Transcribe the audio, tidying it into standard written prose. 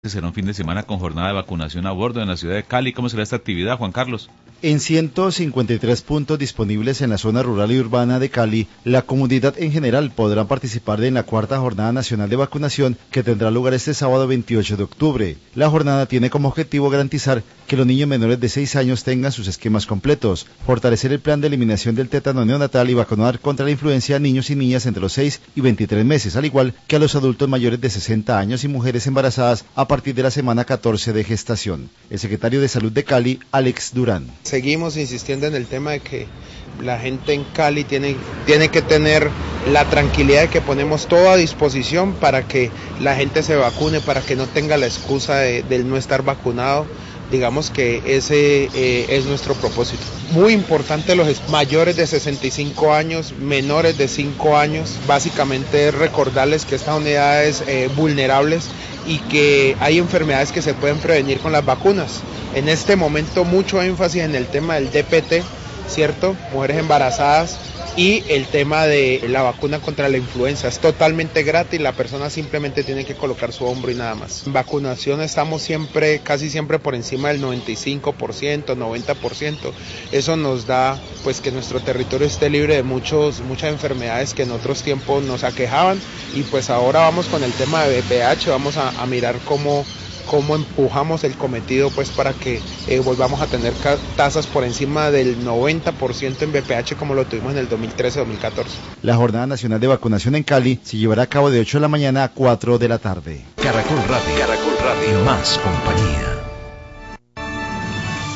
Será un fin de semana con jornada de vacunación a bordo en la ciudad de Cali. ¿Cómo será esta actividad, Juan Carlos? En 153 puntos disponibles en la zona rural y urbana de Cali, la comunidad en general podrá participar en la cuarta Jornada Nacional de Vacunación que tendrá lugar este sábado 28 de octubre. La jornada tiene como objetivo garantizar que los niños menores de 6 años tengan sus esquemas completos, fortalecer el plan de eliminación del tétano neonatal y vacunar contra la influenza a niños y niñas entre los 6 y 23 meses, al igual que a los adultos mayores de 60 años y mujeres embarazadas a partir de la semana 14 de gestación. El secretario de Salud de Cali, Alex Durán. Seguimos insistiendo en el tema de que la gente en Cali tiene que tener la tranquilidad de que ponemos todo a disposición para que la gente se vacune, para que no tenga la excusa de no estar vacunado. Digamos que ese es nuestro propósito. Muy importante los mayores de 65 años, menores de 5 años, básicamente es recordarles que estas unidades vulnerables y que hay enfermedades que se pueden prevenir con las vacunas. En este momento mucho énfasis en el tema del DPT, ¿cierto? Mujeres embarazadas y el tema de la vacuna contra la influenza. Es totalmente gratis, la persona simplemente tiene que colocar su hombro y nada más. En vacunación estamos casi siempre por encima del 95%, 90%. Eso nos da pues que nuestro territorio esté libre de muchas enfermedades que en otros tiempos nos aquejaban y pues ahora vamos con el tema de VPH, vamos a mirar cómo empujamos el cometido pues para que volvamos a tener tasas por encima del 90% en VPH como lo tuvimos en el 2013-2014. La Jornada Nacional de Vacunación en Cali se llevará a cabo de 8 de la mañana a 4 de la tarde. Caracol Radio, más compañía.